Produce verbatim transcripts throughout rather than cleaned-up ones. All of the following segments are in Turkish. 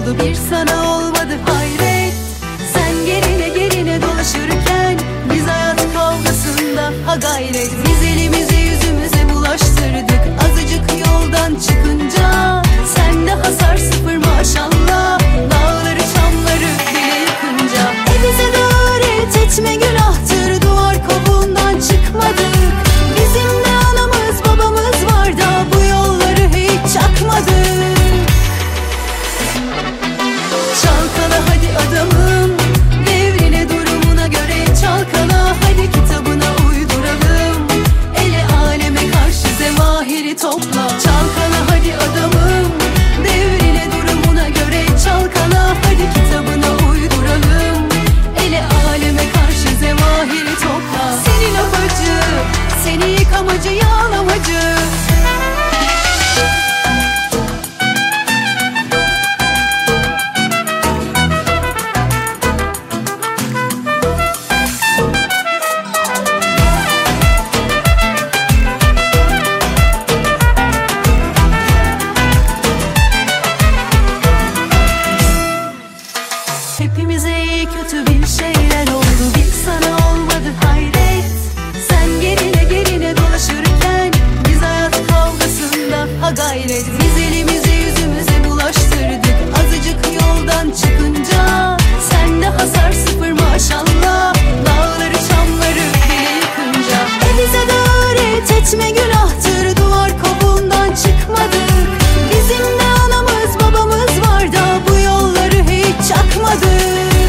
oldu bir sana olmadı hayret. Sen geline geline dolaşırken biz hayat kavgasında ha gayret. Biz elimizi yüzümüze bulaştırdık azıcık yoldan çıkınca. Sende hasar sıfır maşallah, dağları çamları bile yıkınca. E bize de öğret etme günahtır, duvar kovuğundan çıkmadık. Bizim de anamız babamız var da bu yolları hiç çakmadık. Çalkala hadi adamım, devrine durumuna göre çalkala. Hadi kitabına uyduralım, ele aleme karşı zevahiri topla. Çalkala hadi adamım, devrine durumuna göre çalkala. Hadi kitabına uyduralım, ele aleme karşı zevahiri topla. Senin apacı, seni yıkamacı yağlamacı. Hepimize iyi kötü bir şeyler oldu, bir sana olmadı hayret. Sen gerine gerine dolaşırken biz hayat kavgasında ha gayret. Biz elimizi yüzümüze bulaştırdık azıcık yoldan çıkınca. Sende hasar sıfır maşallah, dağları çamları bile yıkınca. E bize de öğret etme günahtır, duvar kovuğundan çıkmadık. Bizim de anamız babamız var da bu yolları hiç çakmadık.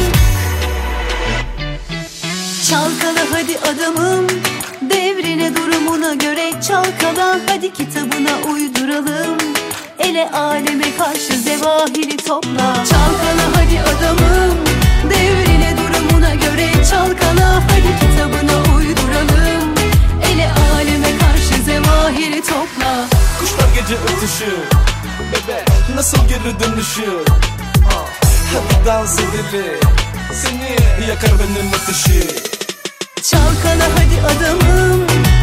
Çalkala hadi adamım, devrine durumuna göre çalkala. Hadi kitabına uyduralım, ele aleme karşı zevahiri topla. Çalkala hadi adamım, devrine durumuna göre çalkala. Hadi kitabına uyduralım, ele aleme karşı zevahiri topla. Kuşlar gece ötüşür, bebe nasıl geri dönüşür? Hadi dans edelim, seni yakar benim ateşi. Çalkala hadi adamım,